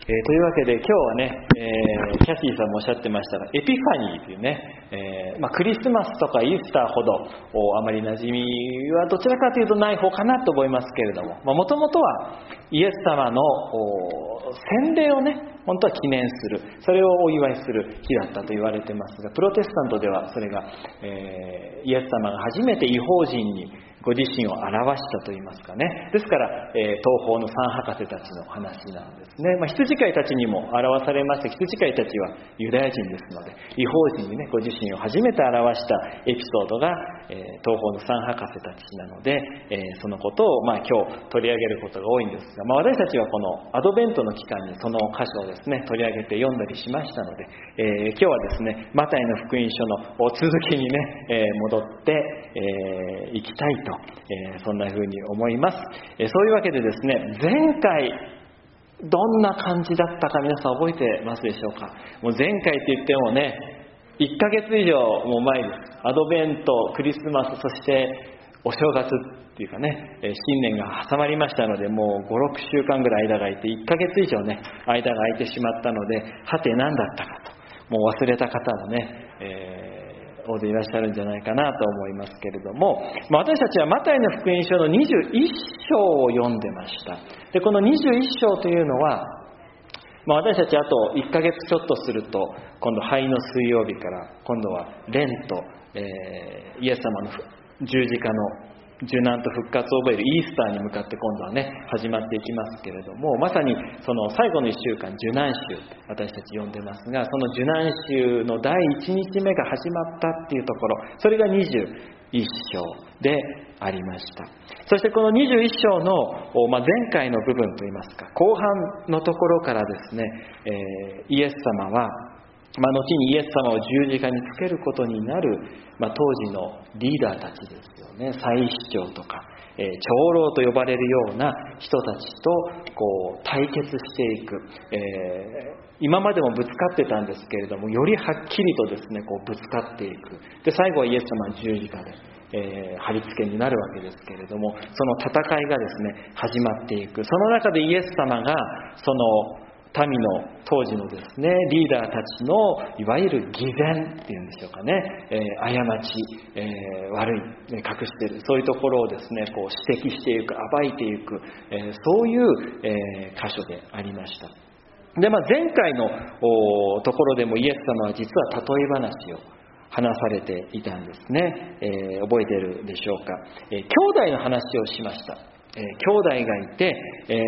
というわけで今日はね、キャシーさんもおっしゃってましたが、エピファニーというね、クリスマスとかイースターほどあまり馴染みはどちらかというとない方かなと思いますけれども、もともとはイエス様の洗礼をね、本当は記念する、それをお祝いする日だったと言われてますが、プロテスタントではそれが、イエス様が初めて異邦人にご自身を表したといいますかね。ですから、東方の三博士たちの話なんですね。羊飼いたちにも表されまして、羊飼いたちはユダヤ人ですので、異邦人にね、ご自身を初めて表したエピソードが、東方の三博士たちなので、そのことを今日取り上げることが多いんですが、私たちはこのアドベントの期間にその箇所をですね、取り上げて読んだりしましたので、今日はですね、マタイの福音書の続きにね、戻っていきたいと、そんな風に思います。そういうわけでですね、前回どんな感じだったか皆さん覚えてますでしょうか。もう前回って言ってもね、1ヶ月以上もう前です。アドベント、クリスマス、そしてお正月っていうかね、新年が挟まりましたので、もう5、6週間ぐらい間が空いて、1ヶ月以上ね、間が空いてしまったので、はて何だったかと、もう忘れた方もね、大勢いらっしゃるんじゃないかなと思いますけれども、私たちはマタイの福音書の21章を読んでました。で、この21章というのは、私たちあと1ヶ月ちょっとすると、今度灰の水曜日から今度はレンと、イエス様の十字架の受難と復活を覚えるイースターに向かって今度はね、始まっていきますけれども、まさにその最後の1週間、受難週、私たち呼んでますが、その受難週の第1日目が始まったっていうところ、それが21章でありました。そしてこの21章の、前回の部分といいますか、後半のところからですね、イエス様は後にイエス様を十字架につけることになる、当時のリーダーたちですよね。祭司長とか、長老と呼ばれるような人たちと対決していく、今までもぶつかってたんですけれども、よりはっきりとですね、ぶつかっていく。で、最後はイエス様の十字架で貼り付けになるわけですけれども、その戦いがですね、始まっていく。その中でイエス様がその民の当時のですね、リーダーたちのいわゆる偽善っていうんでしょうかね、過ち、悪い、隠している、そういうところをですね、指摘していく、暴いていく、そういう、箇所でありました。で、前回のところでもイエス様は実は例え話を話されていたんですね。覚えているでしょうか。兄弟の話をしました。兄弟がいて、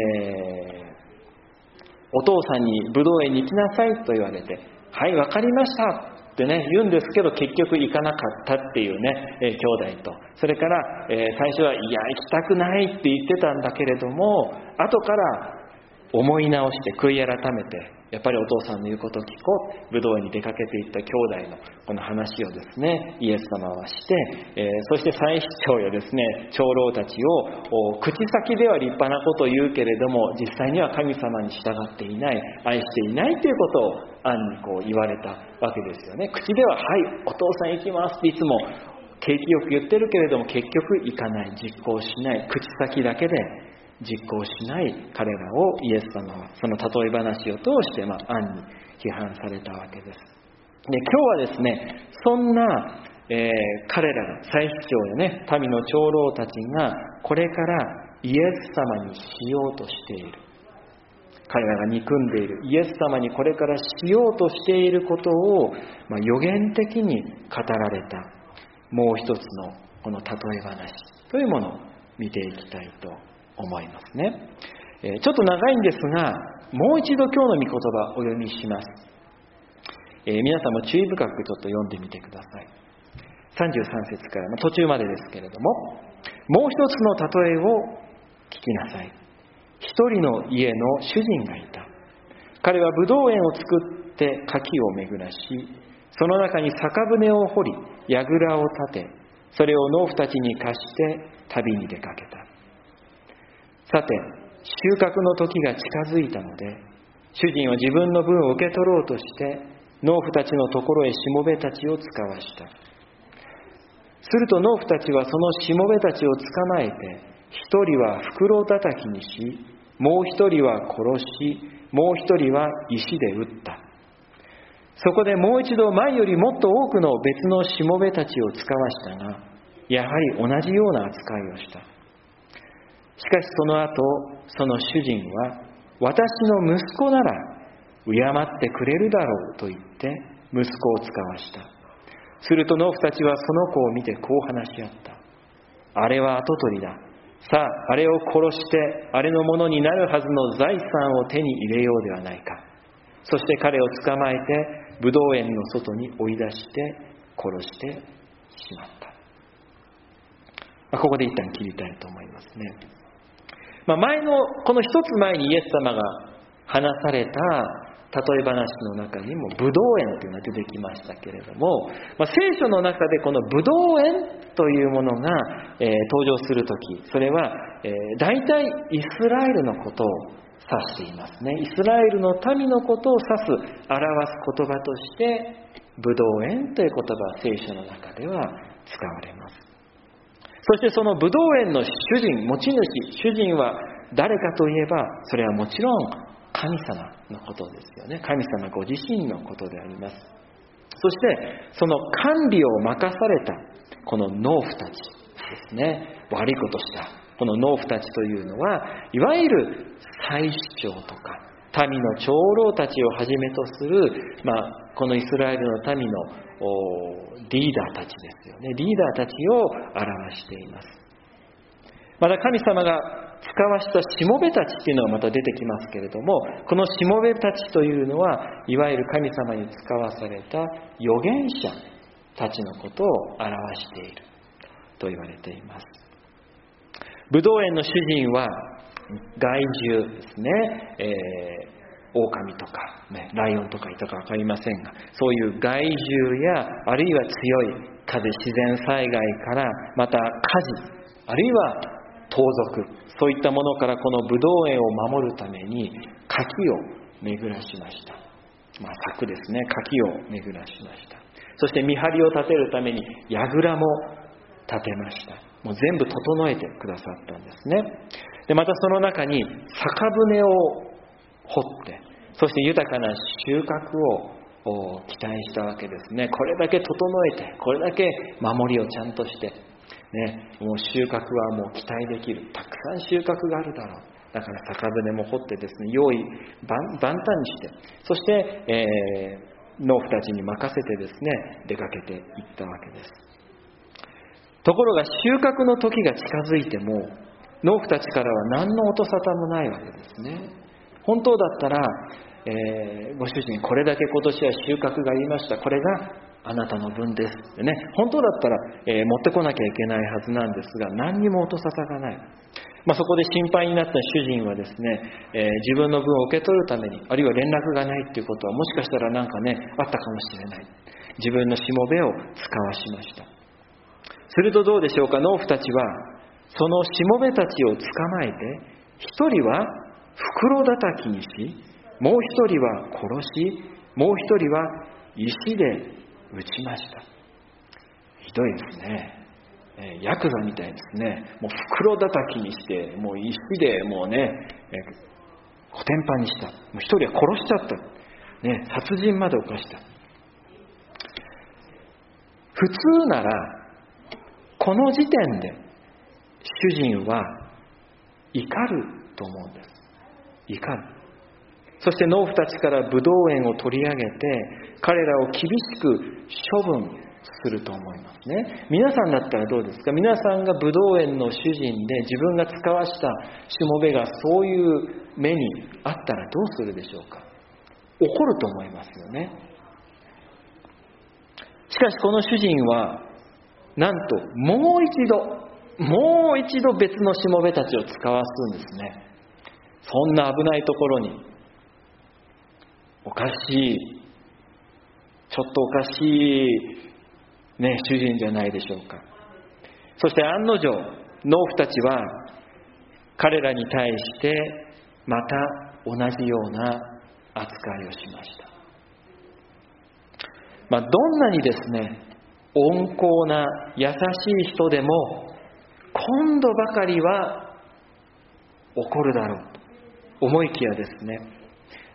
お父さんにブドウ園に行きなさいと言われて、はい、わかりましたってね、言うんですけど、結局行かなかったっていうね、兄弟と、それから、最初は、いや、行きたくないって言ってたんだけれども、後から思い直して悔い改めて、やっぱりお父さんの言うことを聞こう、ブドウ園に出かけていった兄弟のこの話をですね、イエス様はして、そして祭司長やですね、長老たちを口先では立派なことを言うけれども、実際には神様に従っていない、愛していないということを暗に言われたわけですよね。口では、はい、お父さん行きますっていつも景気よく言ってるけれども、結局行かない、実行しない、口先だけで実行しない彼らをイエス様はその例え話を通して暗に批判されたわけです。で、今日はですね、そんな、彼らが祭司長やね、民の長老たちがこれからイエス様にしようとしている、彼らが憎んでいるイエス様にこれからしようとしていることを、予言的に語られたもう一つのこの例え話というものを見ていきたいと思いますね。ちょっと長いんですが、もう一度今日の御言葉をお読みします。皆さんも注意深くちょっと読んでみてください。33節から途中までですけれども、もう一つの例えを聞きなさい。一人の家の主人がいた。彼はブドウ園を作って柿を巡らし、その中に酒舟を掘り、櫓を立て、それを農夫たちに貸して旅に出かけた。さて、収穫の時が近づいたので、主人は自分の分を受け取ろうとして、農夫たちのところへしもべたちを使わした。すると農夫たちはそのしもべたちを捕まえて、一人は袋叩きにし、もう一人は殺し、 もう一人は石で撃った。そこでもう一度前よりもっと多くの別のしもべたちを使わしたが、やはり同じような扱いをした。しかしその後、その主人は、私の息子なら敬ってくれるだろうと言って息子を使わした。すると農夫たちはその子を見てこう話し合った。あれは跡取りだ。さあ、あれを殺して、あれのものになるはずの財産を手に入れようではないか。そして彼を捕まえて、ブドウ園の外に追い出して殺してしまった。ここで一旦切りたいと思いますね。前の、この一つ前にイエス様が話された例え話の中にもブドウ園というのが出てきましたけれども、聖書の中でこのブドウ園というものが、登場するとき、それは、大体イスラエルのことを指していますね。イスラエルの民のことを指す、表す言葉としてブドウ園という言葉は聖書の中では使われます。そしてそのブドウ園の主人、持ち主、主人は誰かといえば、それはもちろん神様のことですよね。神様ご自身のことであります。そしてその管理を任されたこの農夫たちですね。悪いことしたこの農夫たちというのは、いわゆる祭司長とか民の長老たちをはじめとする、このイスラエルの民のリーダーたちですよね。リーダーたちを表しています。また神様が使わしたしもべたちっていうのがまた出てきますけれども、このしもべたちというのは、いわゆる神様に使わされた預言者たちのことを表していると言われています。ブドウ園の主人は害獣ですね。狼とか、ライオンとかいたか分かりませんが、そういう害獣や、あるいは強い風、自然災害から、また火事、あるいは盗賊、そういったものからこのブドウ園を守るために柿を巡らしました。柵ですね。柿を巡らしました。そして見張りを立てるために櫓も立てました。もう全部整えてくださったんですね。でまたその中に酒舟を掘って、そして豊かな収穫を期待したわけですね。これだけ整えて、これだけ守りをちゃんとして、もう収穫はもう期待できる。たくさん収穫があるだろう。だから酒舟も掘ってですね、用意万端にして、そして、農夫たちに任せてですね、出かけていったわけです。ところが収穫の時が近づいても、農夫たちからは何の音沙汰もないわけですね。本当だったら、ご主人これだけ今年は収穫がありました。これがあなたの分ですってね。本当だったら、持ってこなきゃいけないはずなんですが、何にも音沙汰がない。そこで心配になった主人はですね、自分の分を受け取るために、あるいは連絡がないっていうことはもしかしたらあったかもしれない。自分のしもべを使わしました。するとどうでしょうか。農夫たちはそのしもべたちを捕まえて、一人は袋叩きにし、もう一人は殺し、もう一人は石で撃ちました。ひどいですね。ヤクザみたいですね。もう袋叩きにして、もう石でもうね、コテンパンにした。もう一人は殺しちゃった。殺人まで犯した。普通ならこの時点で主人は怒ると思うんです。怒る。そして農夫たちからブドウ園を取り上げて、彼らを厳しく処分すると思いますね。皆さんだったらどうですか。皆さんがブドウ園の主人で、自分が使わしたしもべがそういう目にあったらどうするでしょうか。怒ると思いますよね。しかしこの主人はなんともう一度別のしもべたちを使わすんですね。そんな危ないところに、おかしい、ちょっとおかしい主人じゃないでしょうか。そして案の定、農夫たちは彼らに対してまた同じような扱いをしました。どんなにですね、温厚な優しい人でも、今度ばかりは怒るだろうと思いきやですね、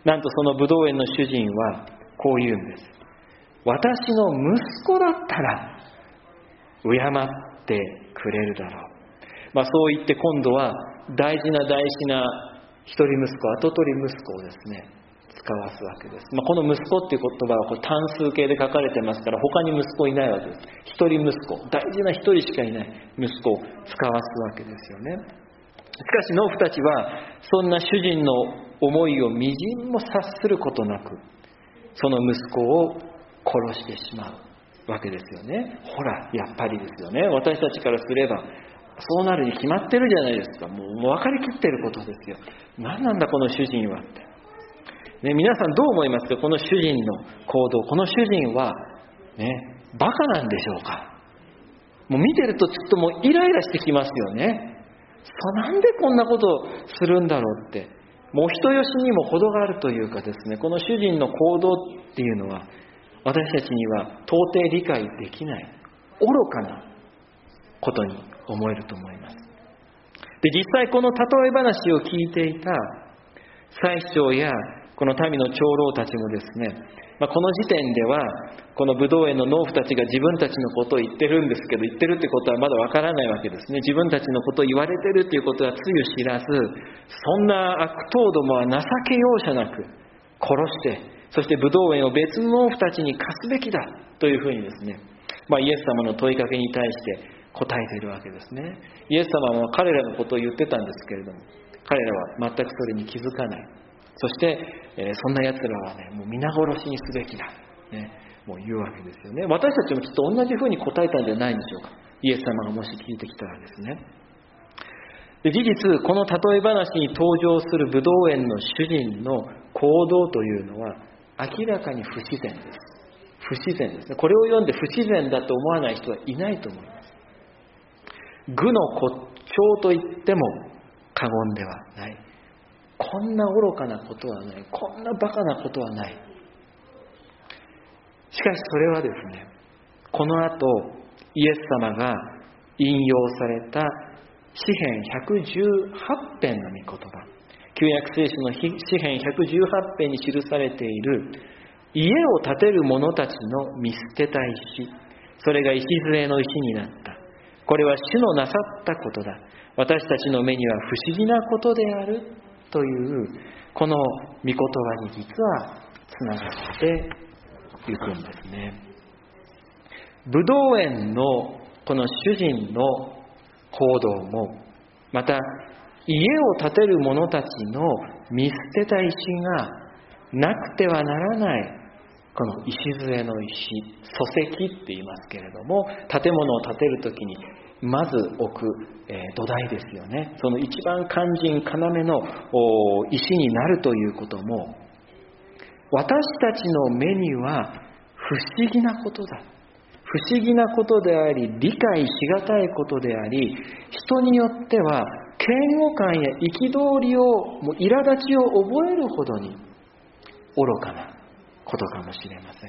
なんとそのブドウ園の主人はこう言うんです。私の息子だったら敬ってくれるだろう。そう言って今度は大事な一人息子、跡取り息子をですね、使わすわけです。この息子っていう言葉はこれ単数形で書かれてますから、他に息子いないわけです。一人息子、大事な一人しかいない息子を使わすわけですよね。しかし農夫たちはそんな主人の思いをみじんも察することなく、その息子を殺してしまうわけですよね。ほら、やっぱりですよね。私たちからすればそうなるに決まってるじゃないですか。もう分かりきってることですよ。何なんだこの主人はって、皆さんどう思いますか？この主人の行動、この主人はバカなんでしょうか？もう見てるとちょっともうイライラしてきますよね。なんでこんなことをするんだろうって、もう人よしにも程があるというかですね、この主人の行動っていうのは私たちには到底理解できない愚かなことに思えると思います。で、実際この例え話を聞いていた祭司長やこの民の長老たちもですね、この時点ではこのブドウ園の農夫たちが自分たちのことを言ってるんですけど、言ってるってことはまだわからないわけですね。自分たちのことを言われてるっていうことはつゆ知らず、そんな悪党どもは情け容赦なく殺して、そしてブドウ園を別の農夫たちに貸すべきだというふうにですね、イエス様の問いかけに対して答えているわけですね。イエス様は彼らのことを言ってたんですけれども、彼らは全くそれに気づかない。そして、そんな奴らはもう皆殺しにすべきだ、もう言うわけですよね。私たちもきっと同じふうに答えたんじゃないんでしょうか。イエス様がもし聞いてきたらですね。で、事実この例え話に登場するブドウ園の主人の行動というのは明らかに不自然です。不自然ですね。これを読んで不自然だと思わない人はいないと思います。愚の骨頂と言っても過言ではない。こんな愚かなことはない。こんなバカなことはない。しかしそれはですね、この後イエス様が引用された詩編118編の御言葉、旧約聖書の詩編118編に記されている家を建てる者たちの見捨てた石、それが礎の石になった。これは主のなさったことだ。私たちの目には不思議なことであるというこの御言葉に実はつながっていくんですね。ブドウ園のこの主人の行動も、また家を建てる者たちの見捨てた石がなくてはならないこの礎の石、礎石って言いますけれども、建物を建てるときにまず置く、土台ですよね。その一番肝心要の石になるということも、私たちの目には不思議なことだ。不思議なことであり、理解しがたいことであり、人によっては嫌悪感や憤りを、もう苛立ちを覚えるほどに愚かなことかもしれません。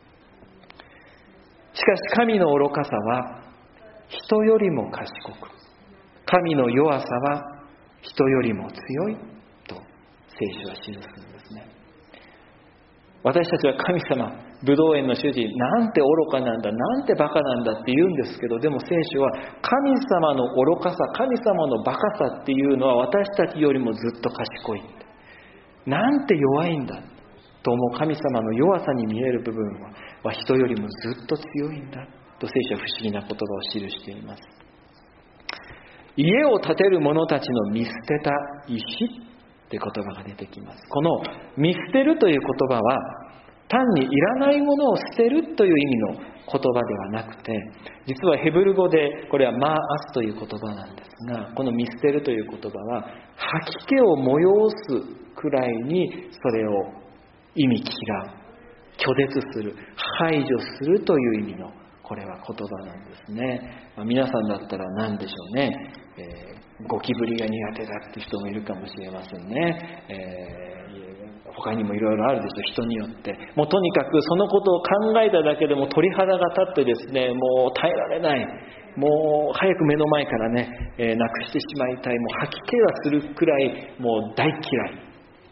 しかし神の愚かさは人よりも賢く、神の弱さは人よりも強いと聖書は記すんですね。私たちは神様、ブドウ園の主人、なんて愚かなんだ、なんてバカなんだって言うんですけど、でも聖書は神様の愚かさ、神様のバカさっていうのは私たちよりもずっと賢い。なんて弱いんだと思う神様の弱さに見える部分は人よりもずっと強いんだと聖書は不思議な言葉を記しています。家を建てる者たちの見捨てた石って言葉が出てきます。この見捨てるという言葉は単にいらないものを捨てるという意味の言葉ではなくて、実はヘブル語でこれはマーアスという言葉なんですが、この見捨てるという言葉は吐き気を催すくらいにそれを意味嫌う、拒絶する、排除するという意味のこれは言葉なんですね。皆さんだったら何でしょうね、ゴキブリが苦手だって人もいるかもしれませんね。他にもいろいろあるでしょう、人によって。もうとにかくそのことを考えただけでも鳥肌が立ってですね、もう耐えられない、もう早く目の前からね、なくしてしまいたい、もう吐き気がするくらいもう大嫌い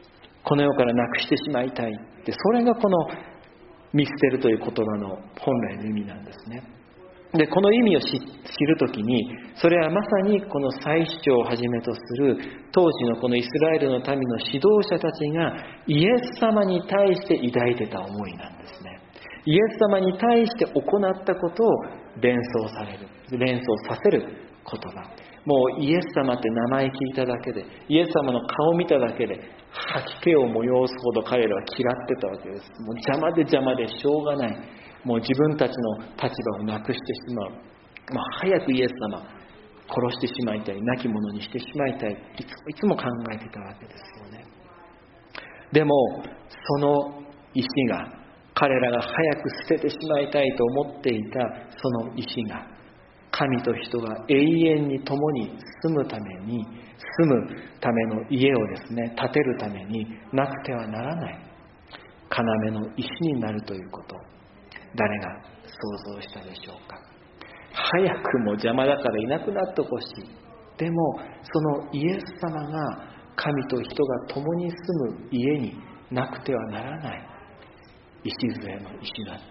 この世からなくしてしまいたいって、それがこの見捨てるという言葉の本来の意味なんですね。で、この意味を知るときに、それはまさにこの祭司長をはじめとする当時のこのイスラエルの民の指導者たちがイエス様に対して抱いてた思いなんですね。イエス様に対して行ったことを連想させる言葉。もうイエス様って名前聞いただけで、イエス様の顔を見ただけで吐き気を催すほど彼らは嫌ってたわけです。もう邪魔でしょうがない。もう自分たちの立場をなくしてしまう。早くイエス様殺してしまいたい、亡き者にしてしまいたい、いつも考えてたわけですよね。でもその石が、彼らが早く捨ててしまいたいと思っていたその石が、神と人が永遠に共に住むための家をですね、建てるためになくてはならない要の石になるということ、誰が想像したでしょうか。早くも邪魔だからいなくなってほしい。でもそのイエス様が神と人が共に住む家になくてはならない礎の石だった。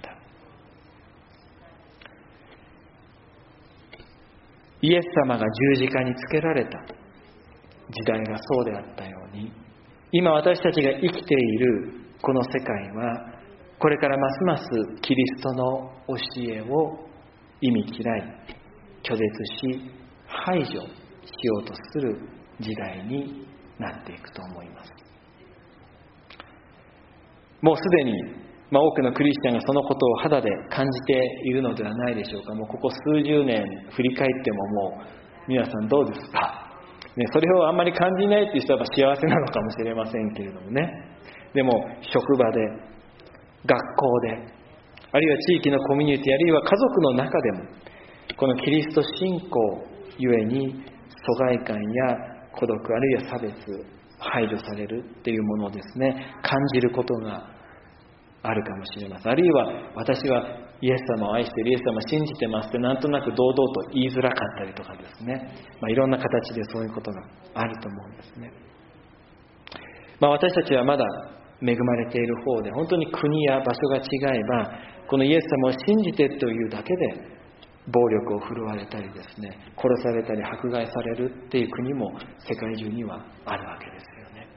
イエス様が十字架につけられた時代がそうであったように、今私たちが生きているこの世界は、これからますますキリストの教えを忌み嫌い、拒絶し、排除しようとする時代になっていくと思います。もうすでに多くのクリスチャンがそのことを肌で感じているのではないでしょうか。もうここ数十年振り返っても、もう皆さんどうですか、それをあんまり感じないという人は幸せなのかもしれませんけれどもね。でも職場で、学校で、あるいは地域のコミュニティ、あるいは家族の中でも、このキリスト信仰ゆえに疎外感や孤独、あるいは差別、排除されるっていうものをですね、感じることがあるかもしれません。あるいは私はイエス様を愛している、イエス様を信じてますってなんとなく堂々と言いづらかったりとかですね、いろんな形でそういうことがあると思うんですね。私たちはまだ恵まれている方で、本当に国や場所が違えば、このイエス様を信じてというだけで暴力を振るわれたりですね、殺されたり迫害されるっていう国も世界中にはあるわけですよね。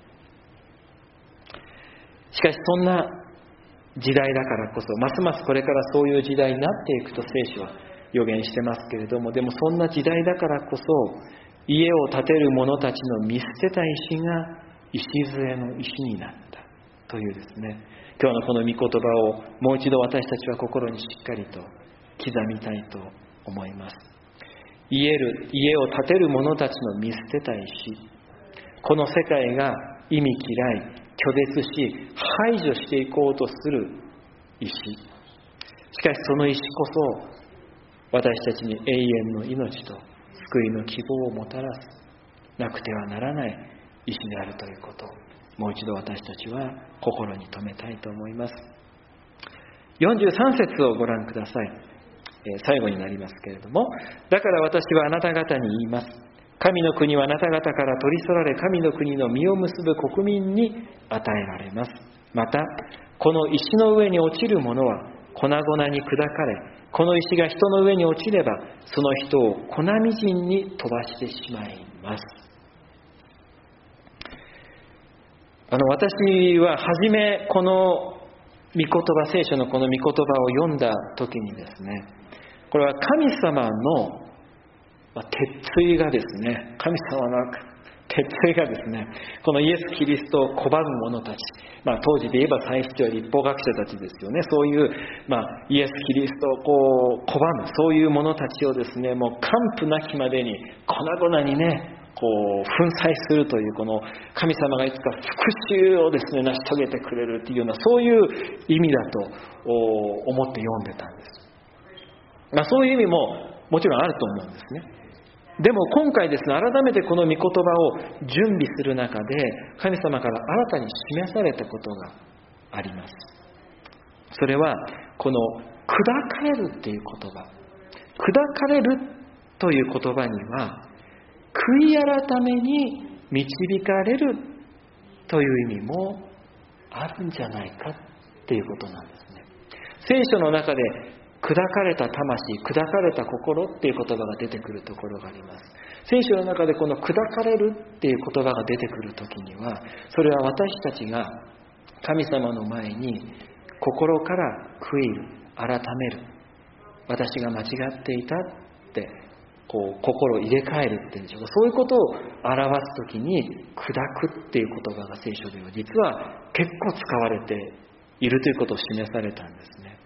しかしそんな時代だからこそ、ますますこれからそういう時代になっていくと聖書は予言してますけれども、でもそんな時代だからこそ、家を建てる者たちの見捨てた石が礎の石になったというですね、今日のこの御言葉をもう一度私たちは心にしっかりと刻みたいと思います。家を建てる者たちの見捨てた石、この世界が忌み嫌い、拒絶し、排除していこうとする石。しかしその石こそ、私たちに永遠の命と救いの希望をもたらす、なくてはならない石であるということを、もう一度私たちは心に留めたいと思います。43節をご覧ください。最後になりますけれども、だから私はあなた方に言います。神の国はあなた方から取り去られ、神の国の実を結ぶ国民に与えられます。また、この石の上に落ちるものは粉々に砕かれ、この石が人の上に落ちれば、その人を粉みじんに飛ばしてしまいます。私は初めこの御言葉、聖書のこの御言葉を読んだ時にですね、これは神様の鉄槌がですね、神様の鉄槌がですね、このイエス・キリストを拒む者たち、当時で言えば祭司長や立法学者たちですよね、そういう、イエス・キリストを拒む、そういう者たちをですね、もう完膚なきまでに粉々にね、粉砕するという、この神様がいつか復讐をですね、成し遂げてくれるというような、そういう意味だと思って読んでたんです。そういう意味ももちろんあると思うんですね。でも今回ですね、改めてこの御言葉を準備する中で、神様から新たに示されたことがあります。それはこの砕かれるっていう言葉、砕かれるという言葉には悔い改めに導かれるという意味もあるんじゃないかっていうことなんですね。聖書の中で砕かれた魂、砕かれた心っていう言葉が出てくるところがあります。聖書の中でこの砕かれるっていう言葉が出てくるときには、それは私たちが神様の前に心から悔いる、改める、私が間違っていたって心を入れ替えるっていうんでしょうか、そういうことを表すときに砕くっていう言葉が聖書では実は結構使われているということを示されたんですね。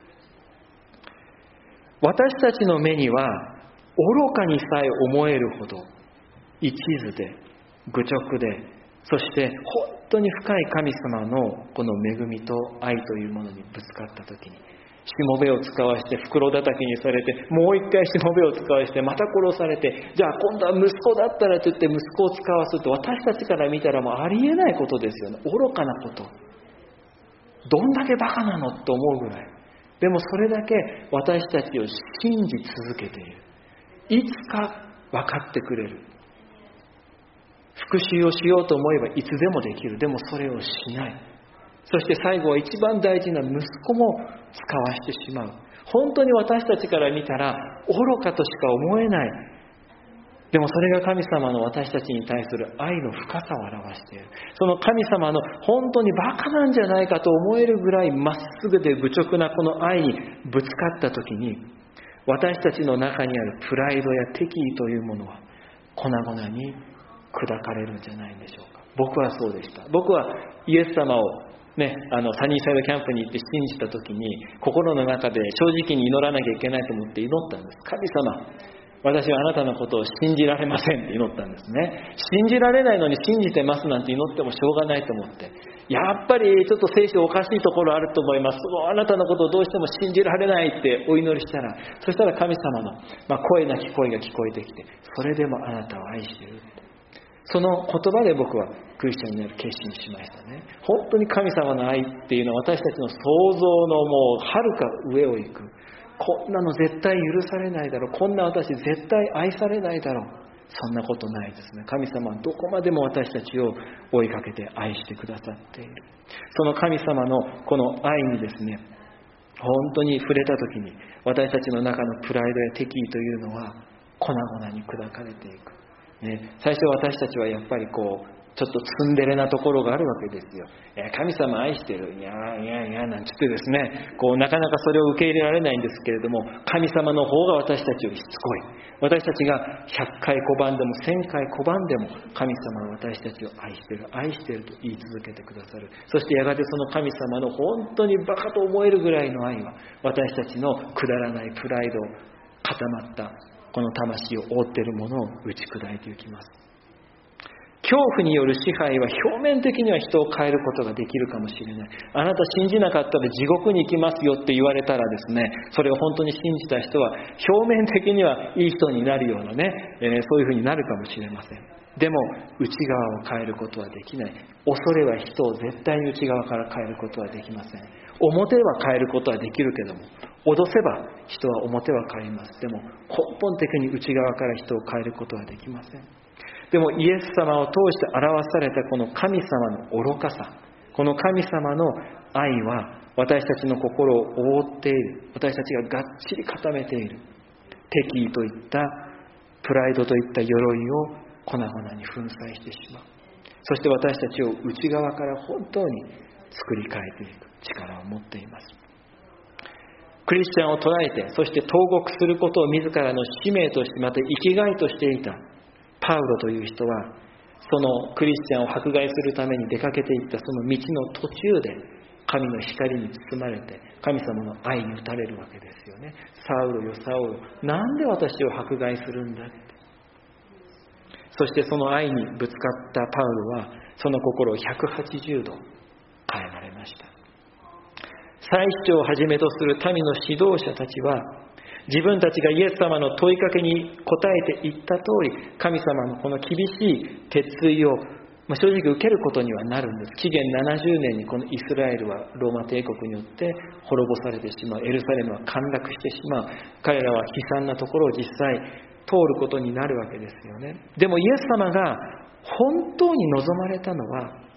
私たちの目には愚かにさえ思えるほど一途で愚直で、そして本当に深い神様のこの恵みと愛というものにぶつかったときに、しもべを使わして袋叩きにされて、もう一回しもべを使わしてまた殺されて、じゃあ今度は息子だったらと言って息子を使わすと、私たちから見たらもうありえないことですよね。愚かなこと、どんだけバカなのと思うぐらい。でもそれだけ私たちを信じ続けている。いつか分かってくれる。復讐をしようと思えばいつでもできる。でもそれをしない。そして最後は一番大事な息子も使わしてしまう。本当に私たちから見たら愚かとしか思えない。でもそれが神様の私たちに対する愛の深さを表している。その神様の本当にバカなんじゃないかと思えるぐらいまっすぐで愚直なこの愛にぶつかったときに、私たちの中にあるプライドや敵意というものは粉々に砕かれるんじゃないんでしょうか。僕はそうでした。僕はイエス様をサニーサイドキャンプに行って信じたときに、心の中で正直に祈らなきゃいけないと思って祈ったんです。神様、私はあなたのことを信じられませんって祈ったんですね。信じられないのに信じてますなんて祈ってもしょうがないと思って、やっぱりちょっと聖書おかしいところあると思います。あなたのことをどうしても信じられないってお祈りしたら、そしたら神様の声なき声が聞こえてきて、それでもあなたを愛している。その言葉で僕はクリスチャンになる決心しましたね。本当に神様の愛っていうのは私たちの想像のもうはるか上を行く。こんなの絶対許されないだろう。こんな私絶対愛されないだろう。そんなことないですね。神様はどこまでも私たちを追いかけて愛してくださっている。その神様のこの愛にですね、本当に触れた時に私たちの中のプライドや敵意というのは粉々に砕かれていく。最初私たちはやっぱりちょっとツンデレなところがあるわけですよ。神様愛してる、いやなんつってですね、なかなかそれを受け入れられないんですけれども、神様の方が私たちよりしつこい。私たちが100回拒んでも1000回拒んでも、神様は私たちを愛してると言い続けてくださる。そしてやがてその神様の本当にバカと思えるぐらいの愛は、私たちのくだらないプライド、固まったこの魂を覆っているものを打ち砕いていきます。恐怖による支配は表面的には人を変えることができるかもしれない。あなた信じなかったら地獄に行きますよって言われたらですね、それを本当に信じた人は表面的にはいい人になるようなね、そういうふうになるかもしれません。でも内側を変えることはできない。恐れは人を絶対に内側から変えることはできません。表は変えることはできるけども、脅せば人は表は変えます。でも根本的に内側から人を変えることはできません。でもイエス様を通して表されたこの神様の愚かさ、この神様の愛は私たちの心を覆っている。私たちががっちり固めている。敵意といったプライドといった鎧を粉々に粉砕してしまう。そして私たちを内側から本当に作り変えていく力を持っています。クリスチャンを捉えて、そして投獄することを自らの使命として、また生きがいとしていたパウロという人は、そのクリスチャンを迫害するために出かけていったその道の途中で神の光に包まれて神様の愛に打たれるわけですよね。サウロよサウロ、なんで私を迫害するんだって。そしてその愛にぶつかったパウロはその心を180度変えられました。祭司長をはじめとする民の指導者たちは、自分たちがイエス様の問いかけに答えていった通り、神様のこの厳しい鉄槌を正直受けることにはなるんです。紀元70年にこのイスラエルはローマ帝国によって滅ぼされてしまう。エルサレムは陥落してしまう。彼らは悲惨なところを実際通ることになるわけですよね。でもイエス様が本当に望まれたのは、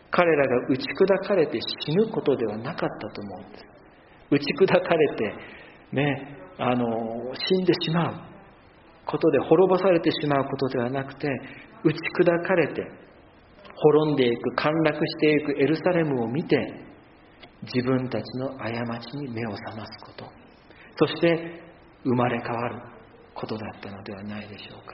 彼らが打ち砕かれて死ぬことではなかったと思うんです。打ち砕かれてね、死んでしまうことで、滅ぼされてしまうことではなくて、打ち砕かれて滅んでいく、陥落していくエルサレムを見て、自分たちの過ちに目を覚ますこと、そして生まれ変わることだったのではないでしょうか。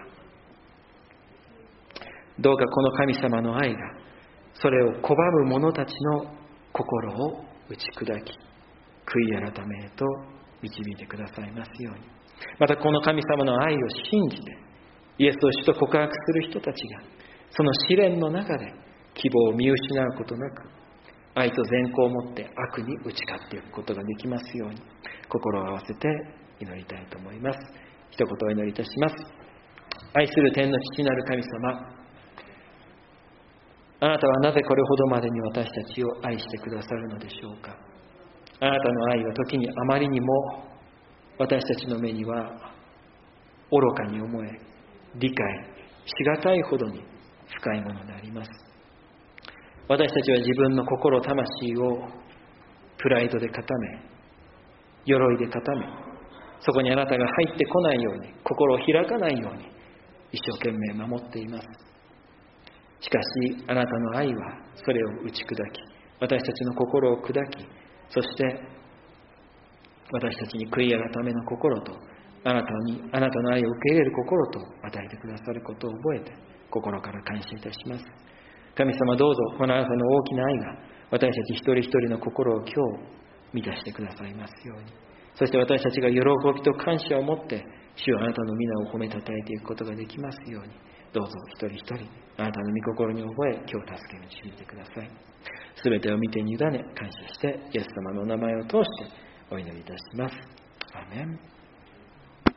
どうかこの神様の愛が、それを拒む者たちの心を打ち砕き、悔い改めへと導いてくださいますように。またこの神様の愛を信じてイエスを主と告白する人たちが、その試練の中で希望を見失うことなく、愛と善行を持って悪に打ち勝っていくことができますように、心を合わせて祈りたいと思います。一言お祈りいたします。愛する天の父なる神様、あなたはなぜこれほどまでに私たちを愛してくださるのでしょうか。あなたの愛は時にあまりにも私たちの目には愚かに思え、理解しがたいほどに深いものであります。私たちは自分の心魂をプライドで固め、鎧で固め、そこにあなたが入ってこないように、心を開かないように一生懸命守っています。しかしあなたの愛はそれを打ち砕き、私たちの心を砕き、そして私たちに悔い改めの心と、あなたの愛を受け入れる心と与えてくださることを覚えて、心から感謝いたします。神様、どうぞこのあなたの大きな愛が私たち一人一人の心を今日満たしてくださいますように。そして私たちが喜びと感謝を持って主よあなたの皆を褒めたたえていくことができますように、どうぞ一人一人あなたの御心に覚え、今日助け導いてください。すべてを見て委ね感謝して、イエス様のお名前を通してお祈りいたします。アーメン。